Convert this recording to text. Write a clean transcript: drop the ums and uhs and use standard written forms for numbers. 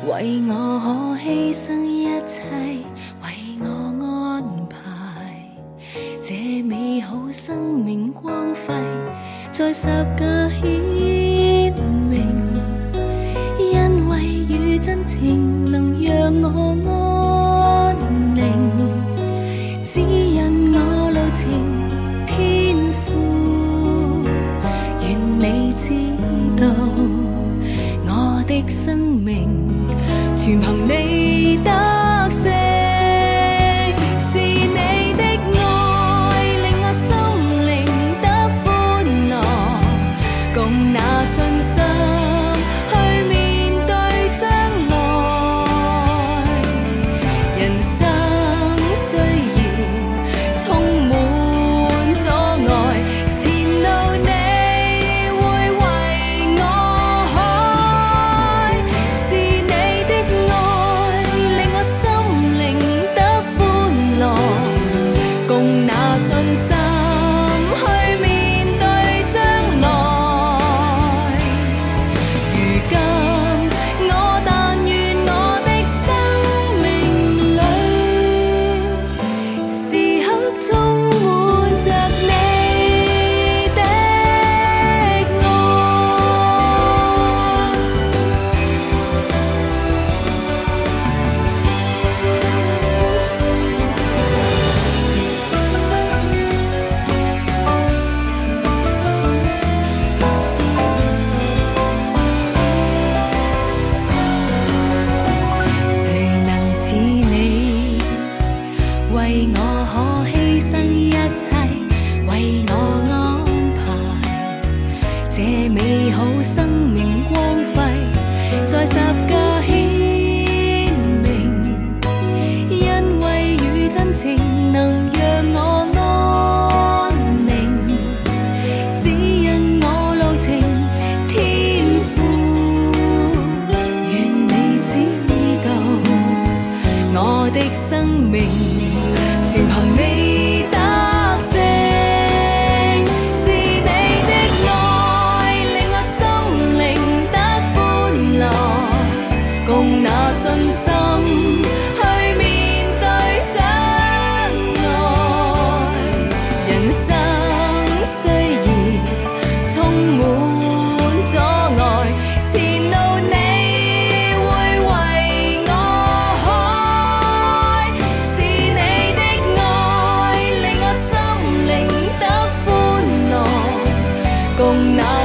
为我可牺牲一切，为我安排这美好生命光辉，在十架显明，因为与真情能让我安宁，指引我路程，天父，愿你知道我的生命全凭你得胜，是你的爱令我心灵得歡樂，共那信心去面對將來。人生雖然充滿阻礙，前路你會為我開，是你的愛令我心靈得歡樂，共那信心去面對將來。如今我但願我的生命裏，時刻充滿着你的愛。誰能似你，為我可犧牲一切，為我安排這美好生命光輝，在十架顯明，因為與真情能讓我安寧，指引我路程，天父，願你知道我的生命全憑你得勝，是你的愛令我心靈得歡樂，共那信心去面對將來。人生雖然充滿阻礙，前路你會為我開，是你的愛令我心靈得歡樂，共那